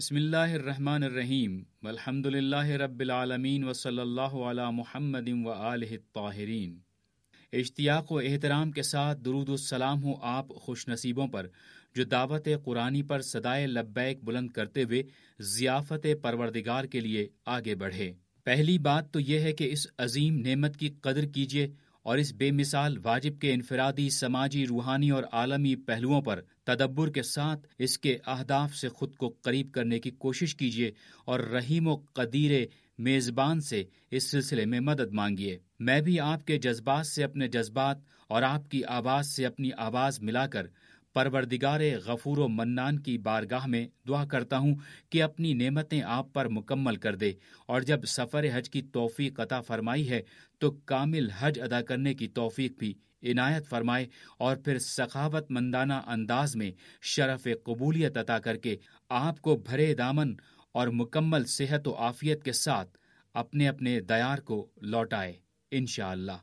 بسم اللہ الرحمن الرحیم والحمد للہ رب العالمین وصلی اللہ علی محمد وآلہ الطاہرین۔ اشتیاق و احترام کے ساتھ درود و سلام ہو آپ خوش نصیبوں پر جو دعوت قرآنی پر صدائے لبیک بلند کرتے ہوئے ضیافت پروردگار کے لیے آگے بڑھے۔ پہلی بات تو یہ ہے کہ اس عظیم نعمت کی قدر کیجیے اور اس بے مثال واجب کے انفرادی، سماجی، روحانی اور عالمی پہلوؤں پر تدبر کے ساتھ اس کے اہداف سے خود کو قریب کرنے کی کوشش کیجیے اور رحیم و قدیر میزبان سے اس سلسلے میں مدد مانگیے۔ میں بھی آپ کے جذبات سے اپنے جذبات اور آپ کی آواز سے اپنی آواز ملا کر پروردگار غفور و منان کی بارگاہ میں دعا کرتا ہوں کہ اپنی نعمتیں آپ پر مکمل کر دے، اور جب سفر حج کی توفیق عطا فرمائی ہے تو کامل حج ادا کرنے کی توفیق بھی عنایت فرمائے، اور پھر سخاوت مندانہ انداز میں شرف قبولیت عطا کر کے آپ کو بھرے دامن اور مکمل صحت و عافیت کے ساتھ اپنے اپنے دیار کو لوٹائے انشاءاللہ۔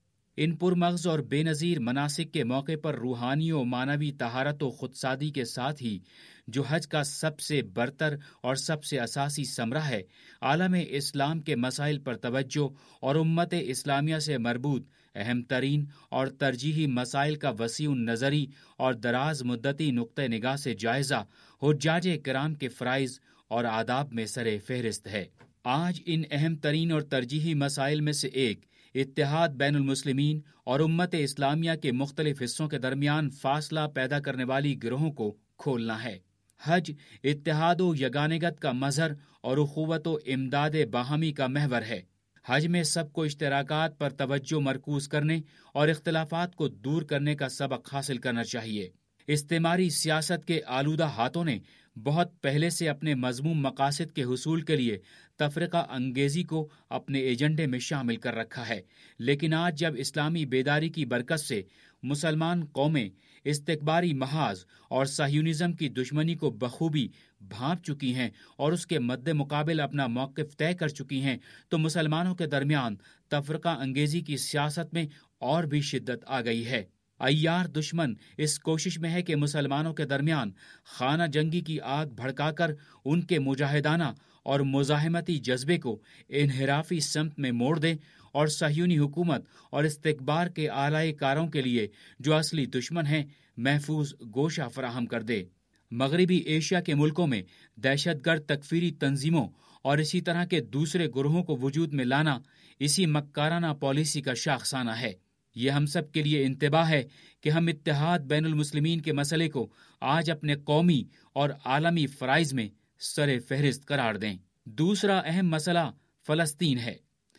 ان پرمغز اور بے نظیر مناسک کے موقع پر روحانی و معنوی طہارت و خودسادی کے ساتھ ہی جو حج کا سب سے برتر اور سب سے اساسی ثمرہ ہے، عالم اسلام کے مسائل پر توجہ اور امت اسلامیہ سے مربوط اہم ترین اور ترجیحی مسائل کا وسیع نظری اور دراز مدتی نقطہ نگاہ سے جائزہ حجاج کرام کے فرائض اور آداب میں سر فہرست ہے۔ آج ان اہم ترین اور ترجیحی مسائل میں سے ایک اتحاد بین المسلمین اور امت اسلامیہ کے مختلف حصوں کے درمیان فاصلہ پیدا کرنے والی گروہوں کو کھولنا ہے۔ حج اتحاد و یگانگت کا مظہر اور اخوت و امداد باہمی کا محور ہے۔ حج میں سب کو اشتراکات پر توجہ مرکوز کرنے اور اختلافات کو دور کرنے کا سبق حاصل کرنا چاہیے۔ استعماری سیاست کے آلودہ ہاتھوں نے بہت پہلے سے اپنے مذموم مقاصد کے حصول کے لیے تفرقہ انگیزی کو اپنے ایجنڈے میں شامل کر رکھا ہے، لیکن آج جب اسلامی بیداری کی برکت سے مسلمان قومیں استکباری محاذ اور صہیونزم کی دشمنی کو بخوبی بھانپ چکی ہیں اور اس کے مد مقابل اپنا موقف طے کر چکی ہیں، تو مسلمانوں کے درمیان تفرقہ انگیزی کی سیاست میں اور بھی شدت آ گئی ہے۔ عیار دشمن اس کوشش میں ہے کہ مسلمانوں کے درمیان خانہ جنگی کی آگ بھڑکا کر ان کے مجاہدانہ اور مزاحمتی جذبے کو انحرافی سمت میں موڑ دے اور صہیونی حکومت اور استکبار کے آلائے کاروں کے لیے جو اصلی دشمن ہیں محفوظ گوشہ فراہم کر دے۔ مغربی ایشیا کے ملکوں میں دہشت گرد تکفیری تنظیموں اور اسی طرح کے دوسرے گروہوں کو وجود میں لانا اسی مکارانہ پالیسی کا شاخسانہ ہے۔ یہ ہم سب کے لیے انتباہ ہے کہ ہم اتحاد بین المسلمین کے مسئلے کو آج اپنے قومی اور عالمی فرائض میں سر فہرست قرار دیں۔ دوسرا اہم مسئلہ فلسطین ہے۔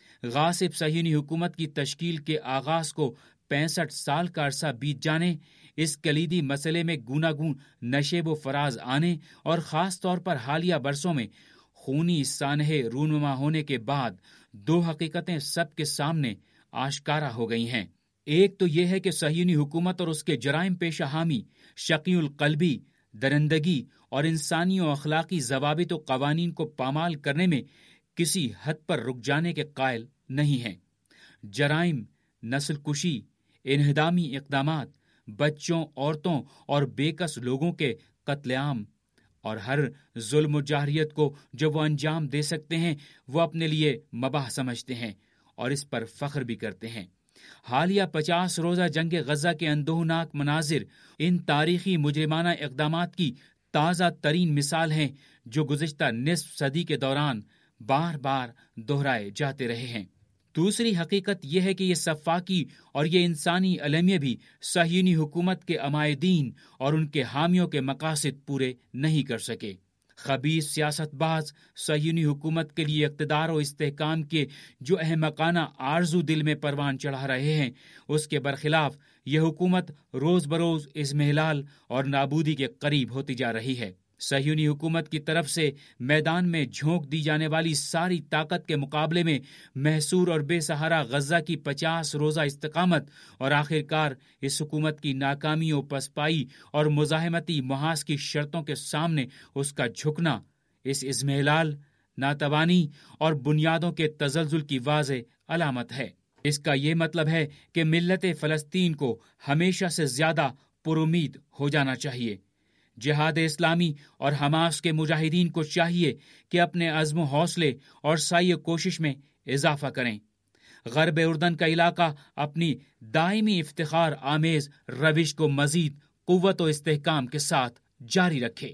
غاصب صہیونی حکومت کی تشکیل کے آغاز کو 65 سال کا عرصہ بیت جانے، اس کلیدی مسئلے میں گوناگون نشیب و فراز آنے اور خاص طور پر حالیہ برسوں میں خونی سانحے رونما ہونے کے بعد دو حقیقتیں سب کے سامنے آشکارا ہو گئی ہیں۔ ایک تو یہ ہے کہ صہیونی حکومت اور اس کے جرائم پیشہ حامی شقی القلبی، درندگی اور انسانی و اخلاقی ضوابط و قوانین کو پامال کرنے میں کسی حد پر رک جانے کے قائل نہیں ہیں۔ جرائم، نسل کشی، انہدامی اقدامات، بچوں، عورتوں اور بے کس لوگوں کے قتل عام اور ہر ظلم و جارحیت کو جو وہ انجام دے سکتے ہیں وہ اپنے لیے مباح سمجھتے ہیں اور اس پر فخر بھی کرتے ہیں۔ حالیہ 50 روزہ جنگ غزہ کے اندوہناک مناظر ان تاریخی مجرمانہ اقدامات کی تازہ ترین مثال ہیں جو گزشتہ نصف صدی کے دوران بار بار دہرائے جاتے رہے ہیں۔ دوسری حقیقت یہ ہے کہ یہ سفاکی اور یہ انسانی المیہ بھی صہیونی حکومت کے عمائدین اور ان کے حامیوں کے مقاصد پورے نہیں کر سکے۔ خبیث سیاست باز صہیونی حکومت کے لیے اقتدار و استحکام کے جو احمقانہ آرزو دل میں پروان چڑھا رہے ہیں، اس کے برخلاف یہ حکومت روز بروز اضمحلال اور نابودی کے قریب ہوتی جا رہی ہے۔ صہیونی حکومت کی طرف سے میدان میں جھونک دی جانے والی ساری طاقت کے مقابلے میں محصور اور بے سہارا غزہ کی 50 روزہ استقامت اور آخرکار اس حکومت کی ناکامی و پسپائی اور مزاحمتی محاذ کی شرطوں کے سامنے اس کا جھکنا اس اضمحلال، ناتوانی اور بنیادوں کے تزلزل کی واضح علامت ہے۔ اس کا یہ مطلب ہے کہ ملت فلسطین کو ہمیشہ سے زیادہ پر امید ہو جانا چاہیے۔ جہاد اسلامی اور حماس کے مجاہدین کو چاہیے کہ اپنے عزم و حوصلے اور سعی و کوشش میں اضافہ کریں۔ غرب اردن کا علاقہ اپنی دائمی افتخار آمیز روش کو مزید قوت و استحکام کے ساتھ جاری رکھے۔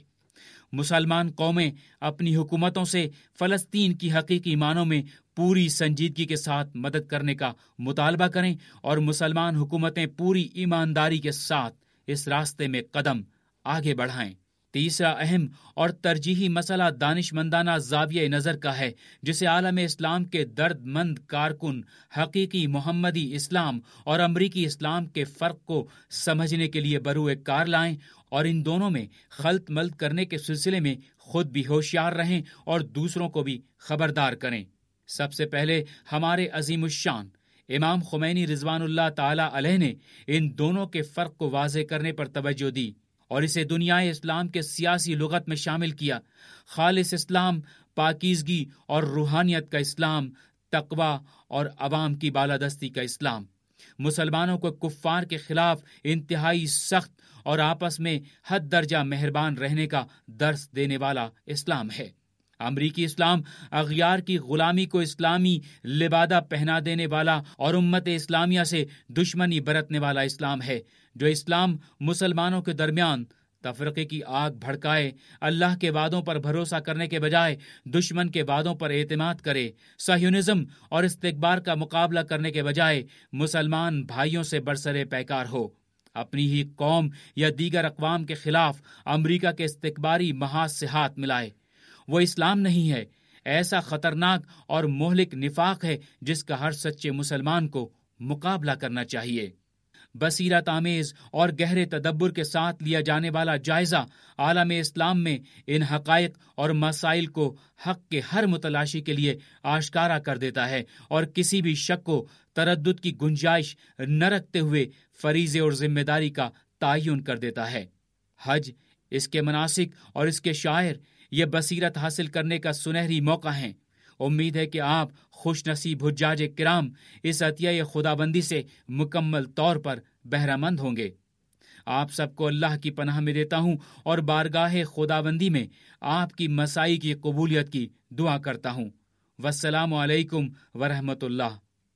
مسلمان قومیں اپنی حکومتوں سے فلسطین کی حقیقی معنوں میں پوری سنجیدگی کے ساتھ مدد کرنے کا مطالبہ کریں اور مسلمان حکومتیں پوری ایمانداری کے ساتھ اس راستے میں قدم آگے بڑھائیں۔ تیسرا اہم اور ترجیحی مسئلہ دانش مندانہ زاویہ نظر کا ہے، جسے عالم اسلام کے درد مند کارکن حقیقی محمدی اسلام اور امریکی اسلام کے فرق کو سمجھنے کے لیے بروئے کار لائیں اور ان دونوں میں خلط ملط کرنے کے سلسلے میں خود بھی ہوشیار رہیں اور دوسروں کو بھی خبردار کریں۔ سب سے پہلے ہمارے عظیم الشان امام خمینی رضوان اللہ تعالی علیہ نے ان دونوں کے فرق کو واضح کرنے پر توجہ دی اور اسے دنیا اسلام کے سیاسی لغت میں شامل کیا۔ خالص اسلام پاکیزگی اور روحانیت کا اسلام، تقوی اور عوام کی بالادستی کا اسلام، مسلمانوں کو کفار کے خلاف انتہائی سخت اور آپس میں حد درجہ مہربان رہنے کا درس دینے والا اسلام ہے۔ امریکی اسلام اغیار کی غلامی کو اسلامی لبادہ پہنا دینے والا اور امت اسلامیہ سے دشمنی برتنے والا اسلام ہے، جو اسلام مسلمانوں کے درمیان تفرقے کی آگ بھڑکائے، اللہ کے وعدوں پر بھروسہ کرنے کے بجائے دشمن کے وعدوں پر اعتماد کرے، صہیونزم اور استکبار کا مقابلہ کرنے کے بجائے مسلمان بھائیوں سے برسرے پیکار ہو، اپنی ہی قوم یا دیگر اقوام کے خلاف امریکہ کے استکباری محاذ سے ہاتھ ملائے۔ وہ اسلام نہیں ہے، ایسا خطرناک اور مہلک نفاق ہے جس کا ہر سچے مسلمان کو مقابلہ کرنا چاہیے۔ بصیرت آمیز اور گہرے تدبر کے ساتھ لیا جانے والا جائزہ عالم اسلام میں ان حقائق اور مسائل کو حق کے ہر متلاشی کے لیے آشکارا کر دیتا ہے اور کسی بھی شک کو تردد کی گنجائش نہ رکھتے ہوئے فریضے اور ذمہ داری کا تعین کر دیتا ہے۔ حج، اس کے مناسک اور اس کے شاعر یہ بصیرت حاصل کرنے کا سنہری موقع ہیں۔ امید ہے کہ آپ خوش نصیب حجاج کرام اس عطیہ خداوندی سے مکمل طور پر بہرہ مند ہوں گے۔ آپ سب کو اللہ کی پناہ میں دیتا ہوں اور بارگاہ خداوندی میں آپ کی مساعی کی قبولیت کی دعا کرتا ہوں۔ والسلام علیکم ورحمۃ اللہ۔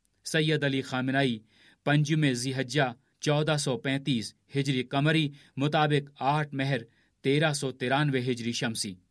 سید علی خامنئی، 5 ذی الحجہ 1435 ہجری قمری مطابق 8 مہر 1393 ہجری شمسی۔